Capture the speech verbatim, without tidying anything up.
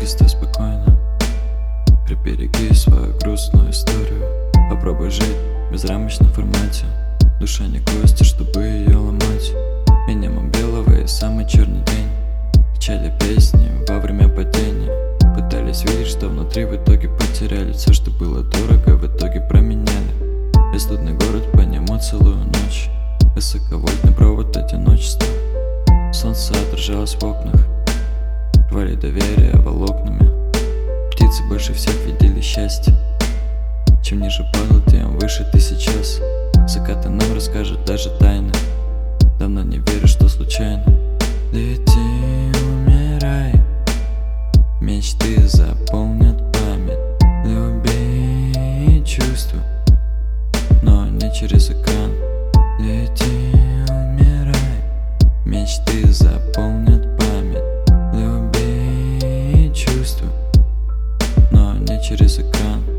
чисто, спокойно. Прибереги свою грустную историю. Попробуй жить в безрамочном формате. Душа не кости, чтобы ее ломать. Минимум белого и самый черный день. Кричали песни во время падения. Пытались видеть, что внутри, в итоге потеряли. Все, что было дорого, в итоге променяли. Безлюдный город, по нему целую ночь. Высоковольтный провод одиночества. Солнце отражалось в окнах. Рвали доверие волокнами. Птицы больше всех видели счастье. Чем ниже падал, тем выше ты сейчас. Закаты нам расскажет даже тайны. Давно не верю, что случайно. Лети, умирай. Мечты заполнят память. Люби и чувствуй, но не через экран. Лети, умирай. Мечты заполнят память. Люби и чувствуй, но не через экран.